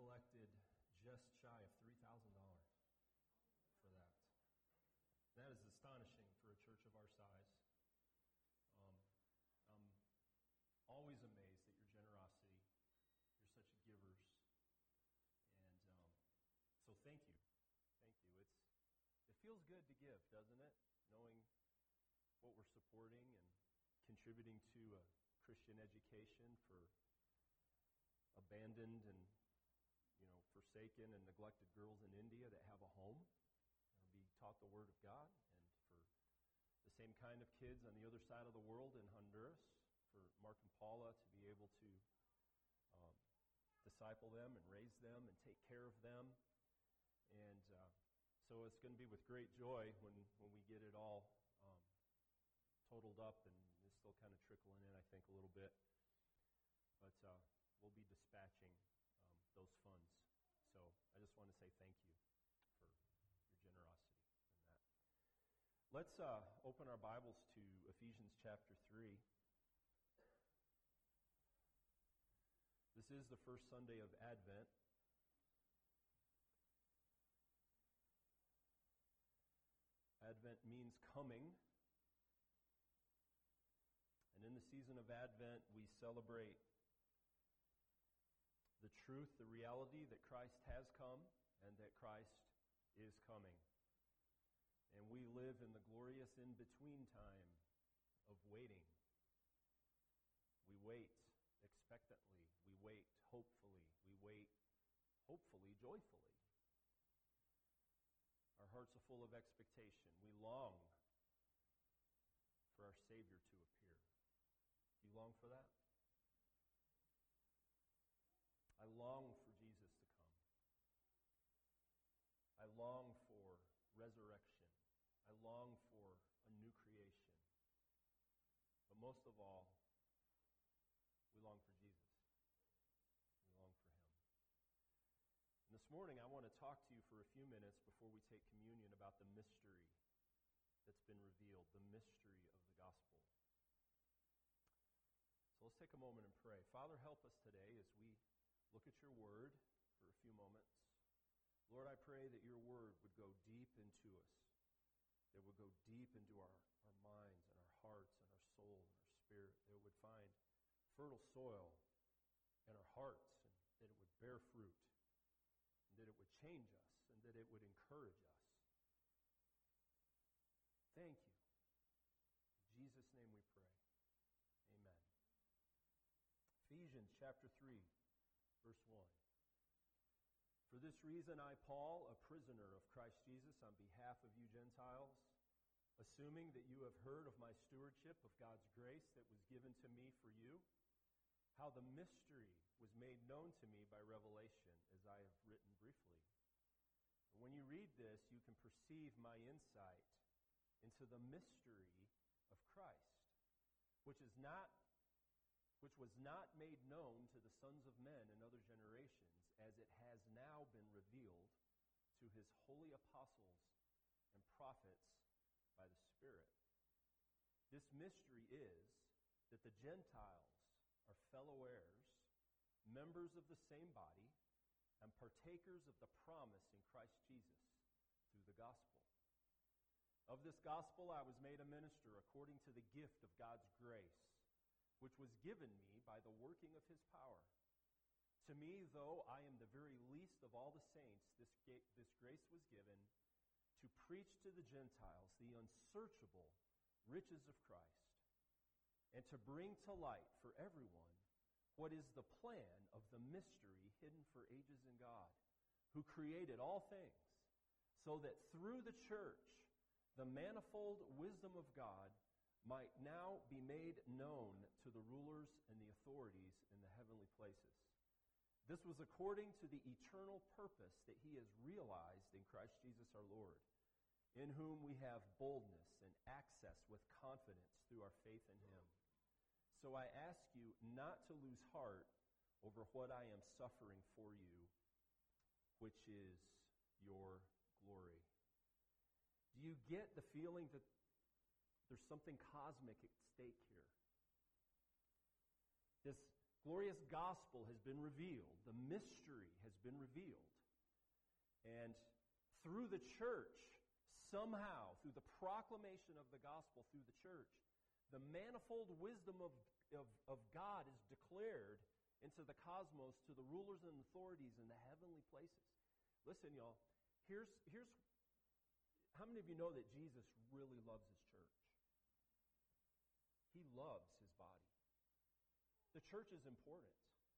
collected just shy of $3,000 for that. That is astonishing for a church of our size. I'm always amazed at your generosity. You're such givers. And so thank you. Thank you. It feels good to give, doesn't it? Knowing what we're supporting and contributing to a Christian education for abandoned and, forsaken and neglected girls in India that have a home and be taught the Word of God, and for the same kind of kids on the other side of the world in Honduras, for Mark and Paula to be able to disciple them and raise them and take care of them. And so it's going to be with great joy when we get it all totaled up, and it's still kind of trickling in, I think, a little bit. But we'll be dispatching those funds. So I just want to say thank you for your generosity in that. Let's open our Bibles to Ephesians chapter 3. This is the first Sunday of Advent. Advent means coming. And in the season of Advent, we celebrate the truth, the reality that Christ has come and that Christ is coming. And we live in the glorious in-between time of waiting. We wait expectantly. We wait hopefully. We wait hopefully joyfully. Our hearts are full of expectation. We long for our Savior to appear. Do you long for that? I long for Jesus to come. I long for resurrection. I long for a new creation. But most of all, we long for Jesus. We long for Him. And this morning, I want to talk to you for a few minutes before we take communion about the mystery that's been revealed, the mystery of the gospel. So let's take a moment and pray. Father, help us today as we look at your word for a few moments. Lord, I pray that your word would go deep into us, that it would go deep into our minds and our hearts and our soul and our spirit, that it would find fertile soil in our hearts, and that it would bear fruit, and that it would change us, and that it would encourage us. Thank you. In Jesus' name we pray. Amen. Ephesians chapter 3, verse 1. For this reason I, Paul, a prisoner of Christ Jesus, on behalf of you Gentiles, assuming that you have heard of my stewardship of God's grace that was given to me for you, how the mystery was made known to me by revelation, as I have written briefly. And when you read this, you can perceive my insight into the mystery of Christ, which was not made known to the sons of men in other generations, as it has now been revealed to his holy apostles and prophets by the Spirit. This mystery is that the Gentiles are fellow heirs, members of the same body, and partakers of the promise in Christ Jesus through the gospel. Of this gospel I was made a minister according to the gift of God's grace, which was given me by the working of his power. To me, though I am the very least of all the saints, this grace was given to preach to the Gentiles the unsearchable riches of Christ, and to bring to light for everyone what is the plan of the mystery hidden for ages in God, who created all things, so that through the church the manifold wisdom of God might now be made known to the rulers and the authorities in the heavenly places. This was according to the eternal purpose that he has realized in Christ Jesus our Lord, in whom we have boldness and access with confidence through our faith in him. So I ask you not to lose heart over what I am suffering for you, which is your glory. Do you get the feeling that there's something cosmic at stake here? This glorious gospel has been revealed. The mystery has been revealed. And through the church, somehow, through the proclamation of the gospel through the church, the manifold wisdom of God is declared into the cosmos to the rulers and authorities in the heavenly places. Listen, y'all, here's how many of you know that Jesus really loves his church? He loves his body. The church is important.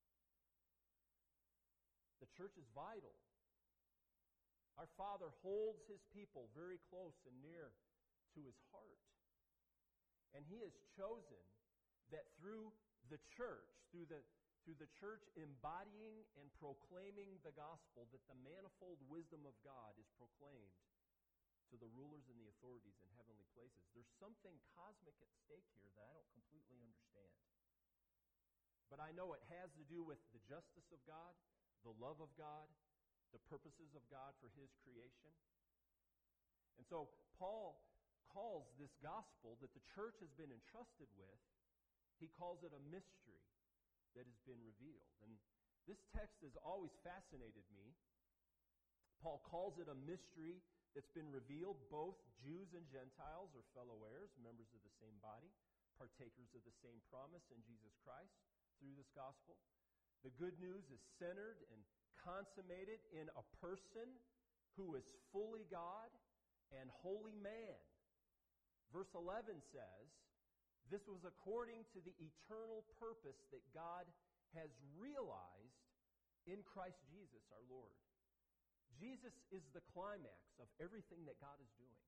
The church is vital. Our Father holds his people very close and near to his heart. And he has chosen that through the church, through the church embodying and proclaiming the gospel, that the manifold wisdom of God is proclaimed to the rulers and the authorities in heavenly places. There's something cosmic at stake here that I don't completely understand. But I know it has to do with the justice of God, the love of God, the purposes of God for his creation. And so Paul calls this gospel that the church has been entrusted with, he calls it a mystery that has been revealed. And this text has always fascinated me. Paul calls it a mystery that's been revealed. Both Jews and Gentiles are fellow heirs, members of the same body, partakers of the same promise in Jesus Christ through this gospel. The good news is centered and consummated in a person who is fully God and wholly man. Verse 11 says, this was according to the eternal purpose that God has realized in Christ Jesus our Lord. Jesus is the climax of everything that God is doing.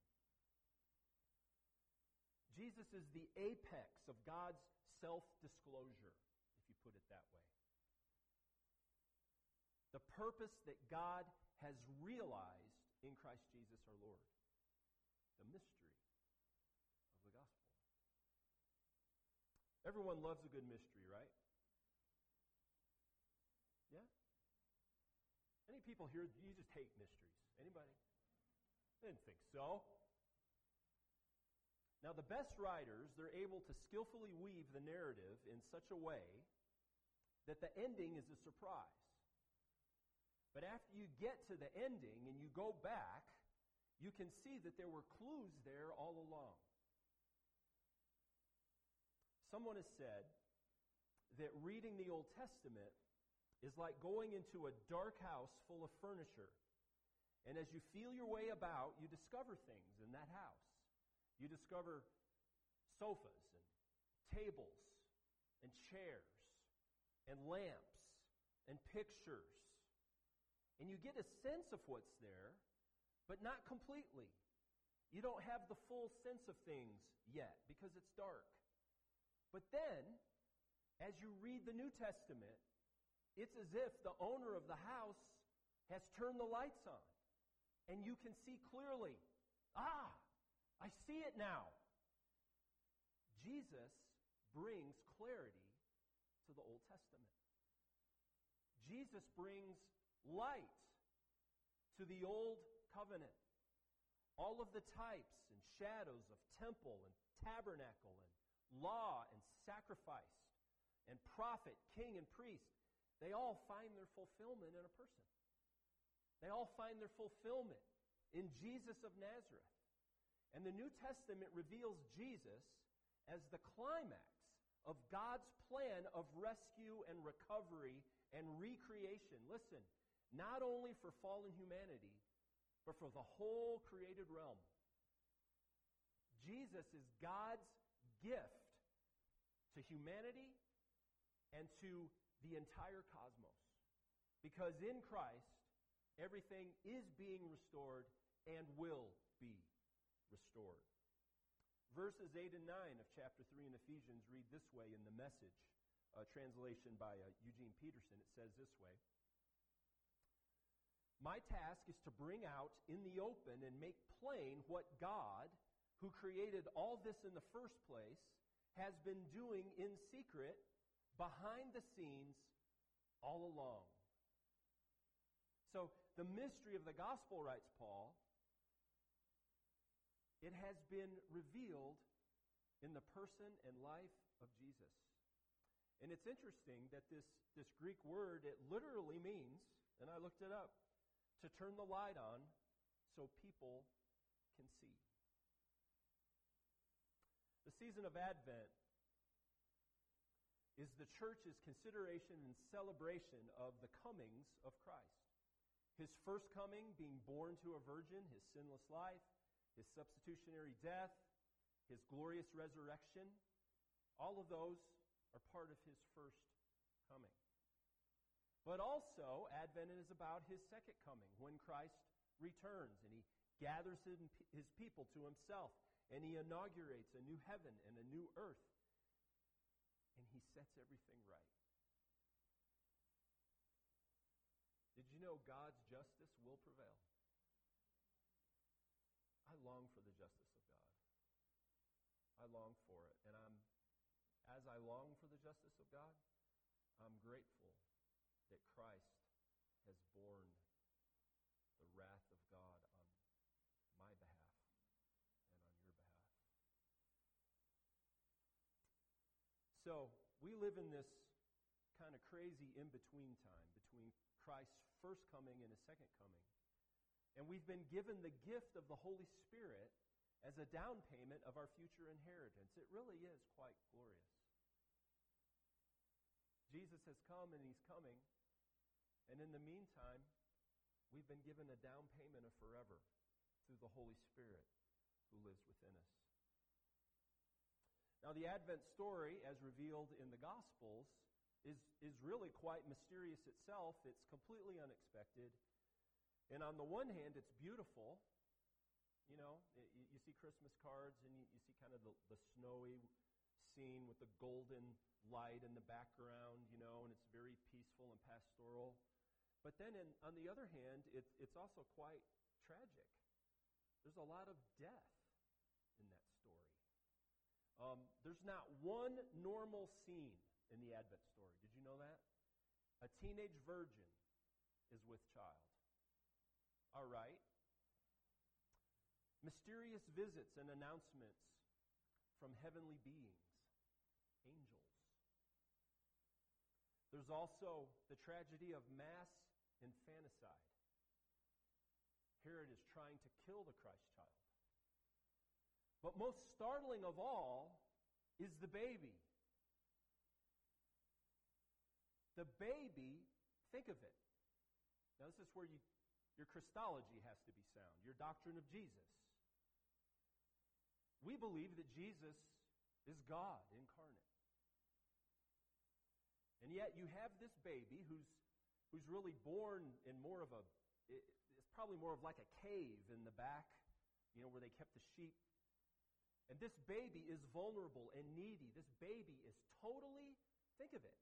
Jesus is the apex of God's self-disclosure, if you put it that way. The purpose that God has realized in Christ Jesus our Lord. The mystery of the gospel. Everyone loves a good mystery, right? Yeah? Any people here, you just hate mysteries? Anybody? I didn't think so. Now, the best writers, they're able to skillfully weave the narrative in such a way that the ending is a surprise. But after you get to the ending and you go back, you can see that there were clues there all along. Someone has said that reading the Old Testament is like going into a dark house full of furniture. And as you feel your way about, you discover things in that house. You discover sofas and tables and chairs and lamps and pictures. And you get a sense of what's there, but not completely. You don't have the full sense of things yet because it's dark. But then, as you read the New Testament, it's as if the owner of the house has turned the lights on. And you can see clearly, I see it now. Jesus brings clarity to the Old Testament. Jesus brings light to the Old Covenant. All of the types and shadows of temple and tabernacle and law and sacrifice and prophet, king, and priest, they all find their fulfillment in a person. They all find their fulfillment in Jesus of Nazareth. And the New Testament reveals Jesus as the climax of God's plan of rescue and recovery and recreation. Listen, not only for fallen humanity, but for the whole created realm. Jesus is God's gift to humanity and to the entire cosmos. Because in Christ, everything is being restored and will be restored. Verses 8 and 9 of chapter 3 in Ephesians read this way in the Message translation by Eugene Peterson. It says this way: my task is to bring out in the open and make plain what God, who created all this in the first place, has been doing in secret, behind the scenes, all along. So, the mystery of the gospel, writes Paul, it has been revealed in the person and life of Jesus. And it's interesting that this Greek word, it literally means, and I looked it up, to turn the light on so people can see. The season of Advent is the church's consideration and celebration of the comings of Christ. His first coming, being born to a virgin, his sinless life, his substitutionary death, his glorious resurrection, all of those are part of his first coming. But also, Advent is about his second coming, when Christ returns and he gathers his people to himself, and he inaugurates a new heaven and a new earth, and he sets everything right. Did you know God's justice will prevail? I long for the justice of God. I long for it. And as I long for the justice of God, I'm grateful that Christ has borne the wrath of God on my behalf and on your behalf. So, we live in this kind of crazy in-between time between Christ's first coming and his second coming. And we've been given the gift of the Holy Spirit as a down payment of our future inheritance. It really is quite glorious. Jesus has come and he's coming. And in the meantime, we've been given a down payment of forever through the Holy Spirit who lives within us. Now, the Advent story, as revealed in the Gospels, is really quite mysterious itself. It's completely unexpected. And on the one hand, it's beautiful. You know, you see Christmas cards and you see kind of the snowy scene with the golden light in the background, you know, and it's very peaceful and pastoral. But then on the other hand, it's also quite tragic. There's a lot of death in that story. There's not one normal scene in the Advent story. Did you know that? A teenage virgin is with child. All right. Mysterious visits and announcements from heavenly beings, angels. There's also the tragedy of mass infanticide. Herod is trying to kill the Christ child. But most startling of all is the baby. The baby, think of it. Now this is where your Christology has to be sound, your doctrine of Jesus. We believe that Jesus is God incarnate. And yet you have this baby who's really born in it's probably more of like a cave in the back, you know, where they kept the sheep. And this baby is vulnerable and needy. This baby is totally, think of it,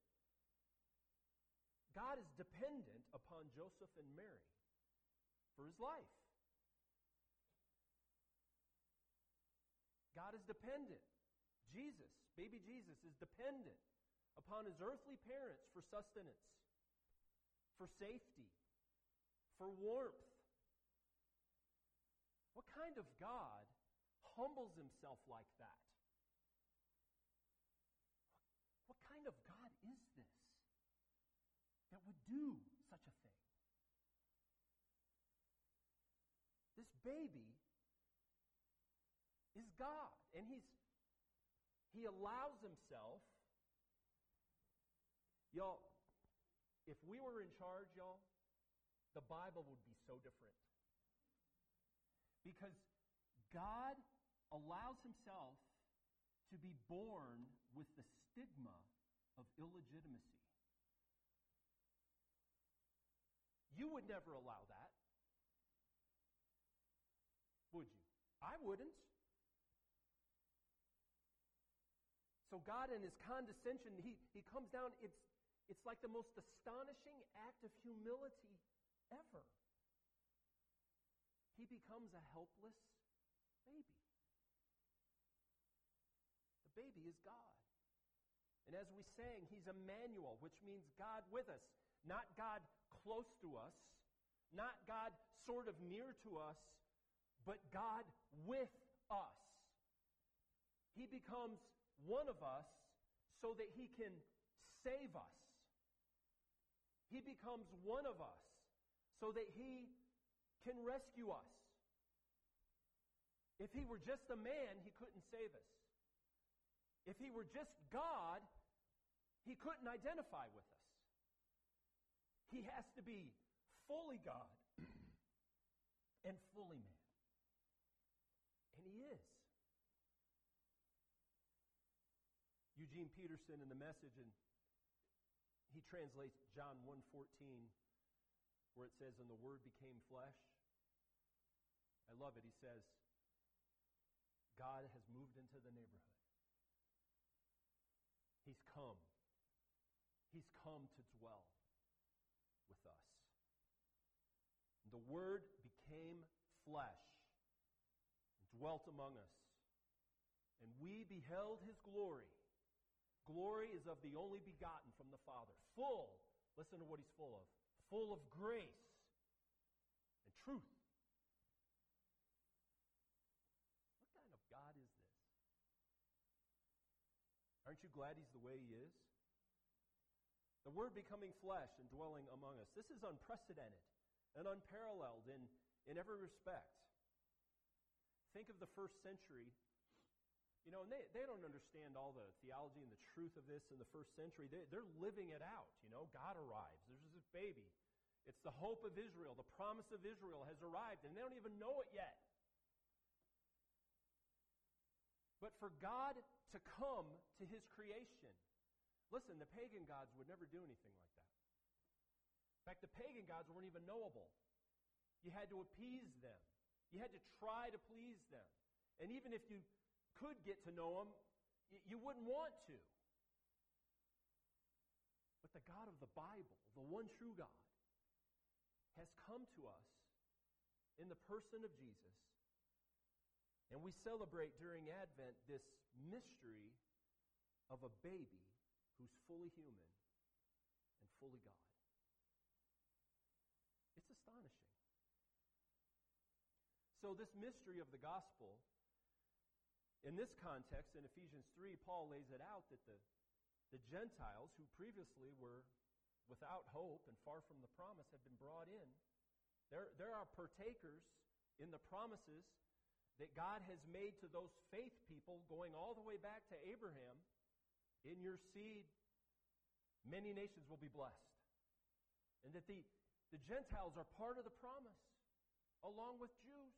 God is dependent upon Joseph and Mary for his life. God is dependent. Baby Jesus is dependent upon his earthly parents for sustenance, for safety, for warmth. What kind of God humbles himself like that? What kind of God is this that would do such a thing? This baby is God, and he allows himself. Y'all, if we were in charge, y'all, the Bible would be so different. Because God allows himself to be born with the stigma of illegitimacy. You would never allow that, would you? I wouldn't. So God, in his condescension, he comes down. It's like the most astonishing act of humility ever. He becomes a helpless baby. The baby is God. And as we sang, he's Emmanuel, which means God with us. Not God close to us, not God sort of near to us, but God with us. He becomes one of us so that he can save us. He becomes one of us so that He can rescue us. If He were just a man, He couldn't save us. If He were just God, He couldn't identify with us. He has to be fully God and fully man. And He is. Eugene Peterson in the Message, and he translates John 1:14, where it says, "And the Word became flesh." I love it. He says, God has moved into the neighborhood. He's come. He's come to dwell with us. The Word became flesh and dwelt among us. And we beheld His glory. Glory is of the only begotten from the Father. Full, listen to what He's full of. Full of grace and truth. What kind of God is this? Aren't you glad He's the way He is? The Word becoming flesh and dwelling among us. This is unprecedented and unparalleled in every respect. Think of the first century. You know, and they don't understand all the theology and the truth of this in the first century. They're living it out. You know, God arrives. There's this baby. It's the hope of Israel. The promise of Israel has arrived, and they don't even know it yet. But for God to come to His creation, listen, the pagan gods would never do anything like that. In fact, the pagan gods weren't even knowable. You had to appease them. You had to try to please them. And even if you could get to know them, you wouldn't want to. But the God of the Bible, the one true God, has come to us in the person of Jesus. And we celebrate during Advent this mystery of a baby who's fully human and fully God. It's astonishing. So this mystery of the gospel, in this context, in Ephesians 3, Paul lays it out that the Gentiles, who previously were without hope and far from the promise, have been brought in. There are partakers in the promises that God has made to those faith people going all the way back to Abraham. In your seed, many nations will be blessed. And that the Gentiles are part of the promise, along with Jews.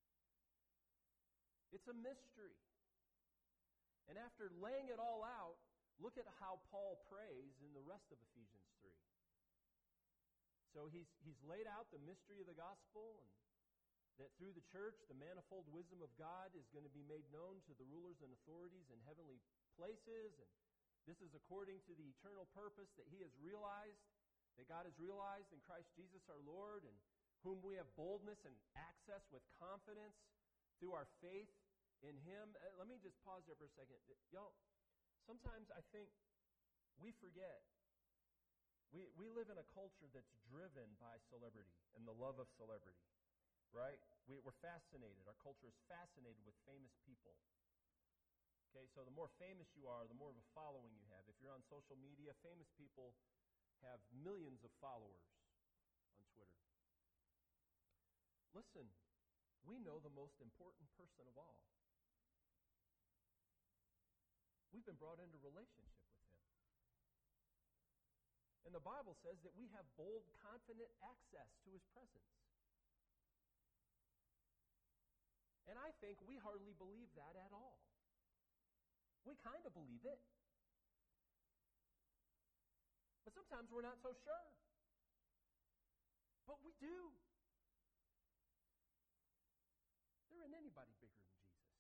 It's a mystery. And after laying it all out, look at how Paul prays in the rest of Ephesians 3. So he's laid out the mystery of the gospel, and that through the church, the manifold wisdom of God is going to be made known to the rulers and authorities in heavenly places. And this is according to the eternal purpose that He has realized, that God has realized in Christ Jesus our Lord, and whom we have boldness and access with confidence through our faith in Him. Let me just pause there for a second. Y'all, sometimes I think we forget. We live in a culture that's driven by celebrity and the love of celebrity, right? We're fascinated. Our culture is fascinated with famous people. Okay, so the more famous you are, the more of a following you have. If you're on social media, famous people have millions of followers on Twitter. Listen, we know the most important person of all. We've been brought into relationship with Him. And the Bible says that we have bold, confident access to His presence. And I think we hardly believe that at all. We kind of believe it. But sometimes we're not so sure. But we do. There isn't anybody bigger than Jesus.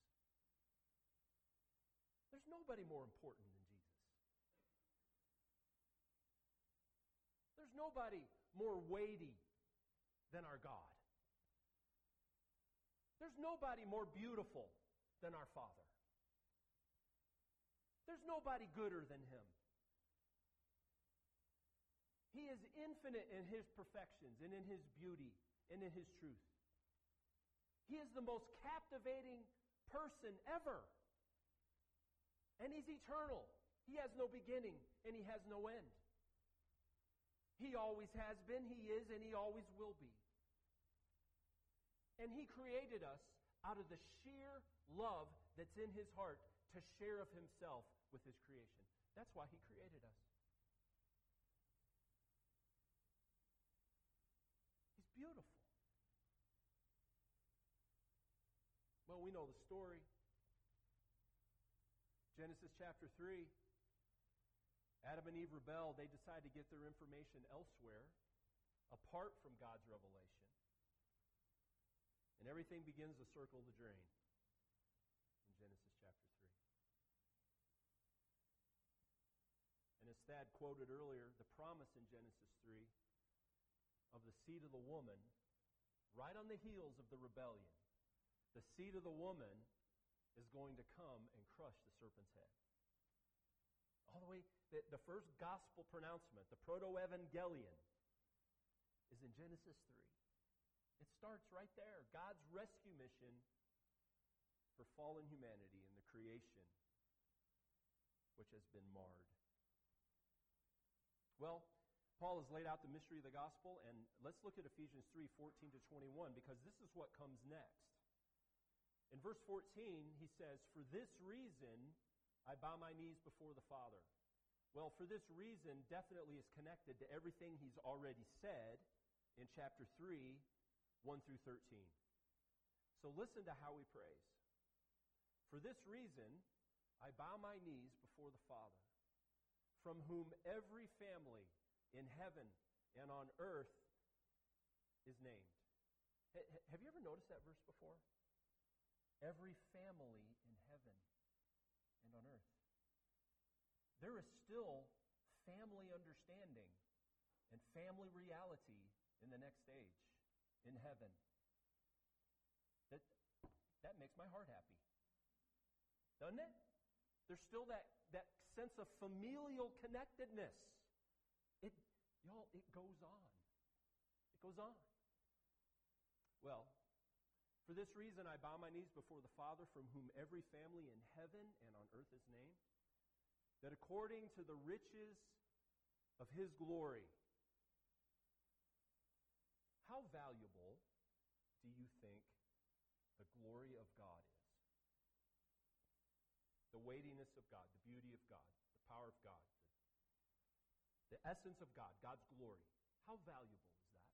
There's nobody more important than Jesus. There's nobody more weighty than our God. There's nobody more beautiful than our Father. There's nobody gooder than Him. He is infinite in His perfections and in His beauty and in His truth. He is the most captivating person ever. And He's eternal. He has no beginning, and He has no end. He always has been, He is, and He always will be. And He created us out of the sheer love that's in His heart to share of Himself with His creation. That's why He created us. He's beautiful. Well, we know the story. Genesis chapter 3. Adam and Eve rebel. They decide to get their information elsewhere, apart from God's revelation. And everything begins to circle the drain in Genesis chapter 3. And as Thad quoted earlier, the promise in Genesis 3 of the seed of the woman, right on the heels of the rebellion, the seed of the woman is going to come and crush the serpent's head. All the way, the first gospel pronouncement, the proto-evangelion, is in Genesis 3. It starts right there. God's rescue mission for fallen humanity in the creation which has been marred. Well, Paul has laid out the mystery of the gospel, and let's look at Ephesians 3:14-21, because this is what comes next. In verse 14, he says, "For this reason I bow my knees before the Father." Well, for this reason definitely is connected to everything he's already said in chapter 3, 1-13. So listen to how he prays. "For this reason I bow my knees before the Father, from whom every family in heaven and on earth is named." Have you ever noticed that verse before? Every family in heaven and on earth. There is still family understanding and family reality in the next age, in heaven. That makes my heart happy. Doesn't it? There's still that sense of familial connectedness. It goes on. It goes on. Well, "For this reason I bow my knees before the Father, from whom every family in heaven and on earth is named, that according to the riches of His glory." How valuable do you think the glory of God is? The weightiness of God, the beauty of God, the power of God, the essence of God, God's glory. How valuable is that?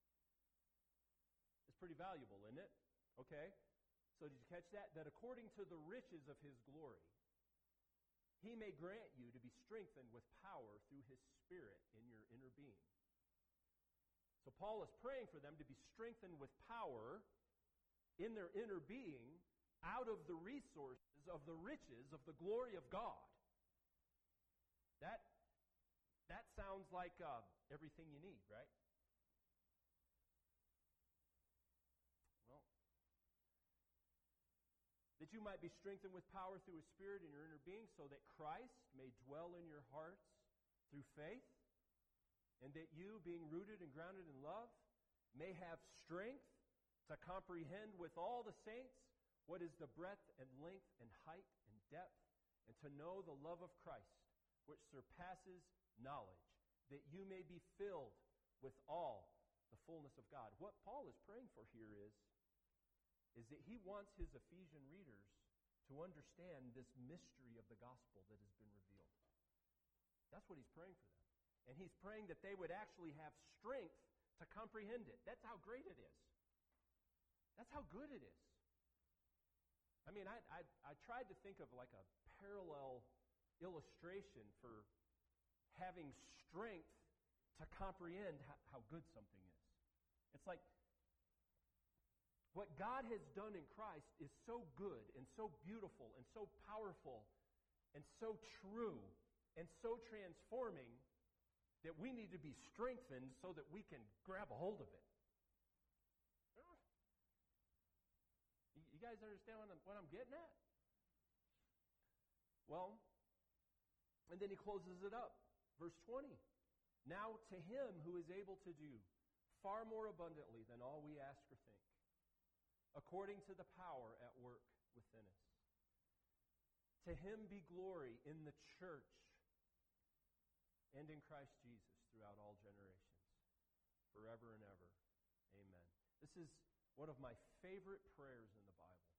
It's pretty valuable, isn't it? Okay, so did you catch that? That according to the riches of His glory, He may grant you to be strengthened with power through His Spirit in your inner being. So Paul is praying for them to be strengthened with power in their inner being out of the resources of the riches of the glory of God. That sounds like everything you need, right? Well, that you might be strengthened with power through His Spirit in your inner being, so that Christ may dwell in your hearts through faith, and that you, being rooted and grounded in love, may have strength to comprehend with all the saints what is the breadth and length and height and depth, and to know the love of Christ, which surpasses knowledge, that you may be filled with all the fullness of God. What Paul is praying for here is that he wants his Ephesian readers to understand this mystery of the gospel that has been revealed. That's what he's praying for them. And he's praying that they would actually have strength to comprehend it. That's how great it is. That's how good it is. I mean, I tried to think of like a parallel illustration for having strength to comprehend how good something is. It's like what God has done in Christ is so good and so beautiful and so powerful and so true and so transforming that we need to be strengthened so that we can grab a hold of it. You guys understand what I'm getting at? Well, and then he closes it up. Verse 20. "Now to Him who is able to do far more abundantly than all we ask or think, according to the power at work within us." To him be glory in the church and in Christ Jesus throughout all generations, forever and ever. Amen. This is one of my favorite prayers in the Bible.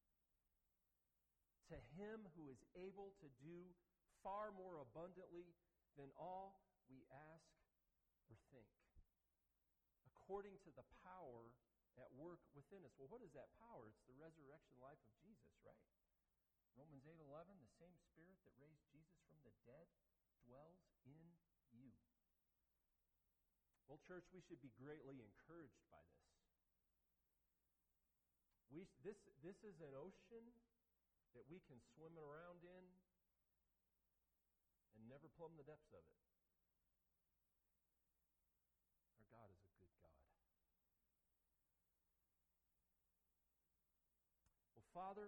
To him who is able to do far more abundantly than all we ask or think, according to the power at work within us. Well, what is that power? It's the resurrection life of Jesus, right? Romans 8:11, the same Spirit that raised Jesus from the dead dwells in you. Well, church, we should be greatly encouraged by this. This is an ocean that we can swim around in and never plumb the depths of it. Our God is a good God. Well, Father,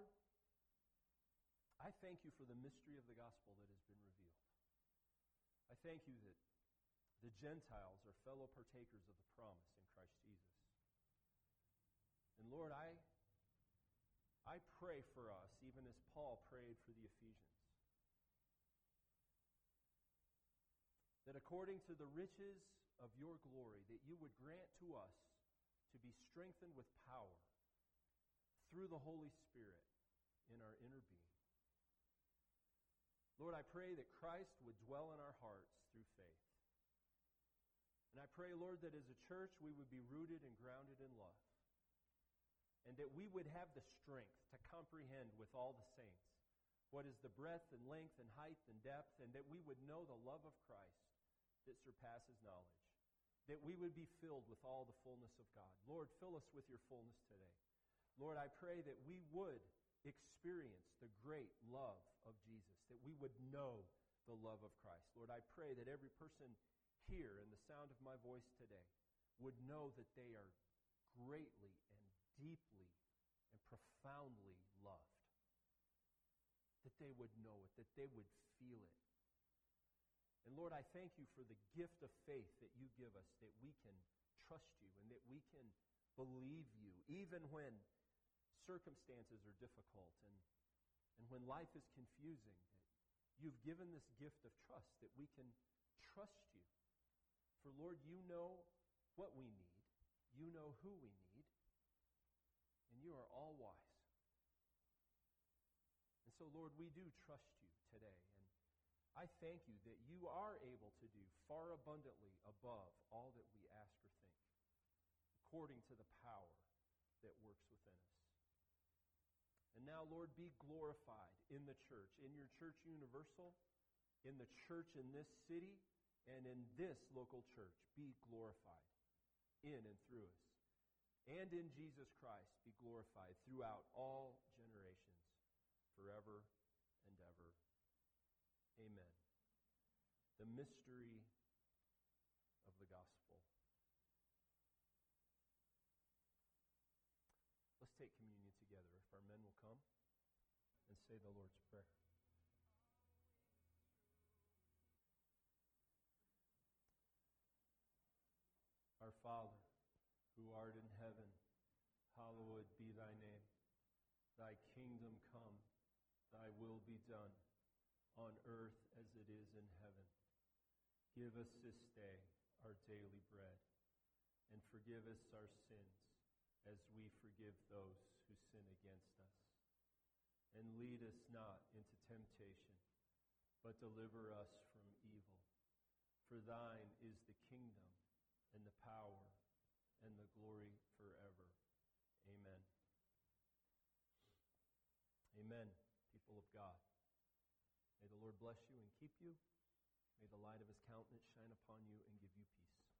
I thank you for the mystery of the gospel that has been revealed. I thank you that the Gentiles are fellow partakers of the promise in Christ Jesus. And Lord, I pray for us, even as Paul prayed for the Ephesians, that according to the riches of your glory, that you would grant to us to be strengthened with power through the Holy Spirit in our inner being. Lord, I pray that Christ would dwell in our hearts through faith. And I pray, Lord, that as a church we would be rooted and grounded in love. And that we would have the strength to comprehend with all the saints what is the breadth and length and height and depth, and that we would know the love of Christ that surpasses knowledge. That we would be filled with all the fullness of God. Lord, fill us with your fullness today. Lord, I pray that we would experience the great love of Jesus, that we would know the love of Christ. Lord, I pray that every person here in the sound of my voice today would know that they are greatly and deeply and profoundly loved. That they would know it, that they would feel it. And Lord, I thank you for the gift of faith that you give us, that we can trust you and that we can believe you, even when circumstances are difficult and when life is confusing, that you've given this gift of trust, that we can trust you. For Lord, you know what we need. You know who we need. And you are all wise. And so, Lord, we do trust you today. And I thank you that you are able to do far abundantly above all that we ask or think, according to the power that works within us. And now, Lord, be glorified in the church, in your church universal, in the church in this city, and in this local church. Be glorified in and through us. And in Jesus Christ be glorified throughout all generations, forever and ever. Amen. The mystery of the gospel. Let's take communion together. If our men will come and say the Lord's Prayer. Our Father, who art in heaven, hallowed be thy name. Thy kingdom come, thy will be done, on earth as it is in heaven. Give us this day our daily bread, and forgive us our sins, as we forgive those who sin against us. And lead us not into temptation, but deliver us from evil. For thine is the kingdom, and the power, and the glory forever. Amen. Amen, people of God. May the Lord bless you and keep you. May the light of his countenance shine upon you and give you peace.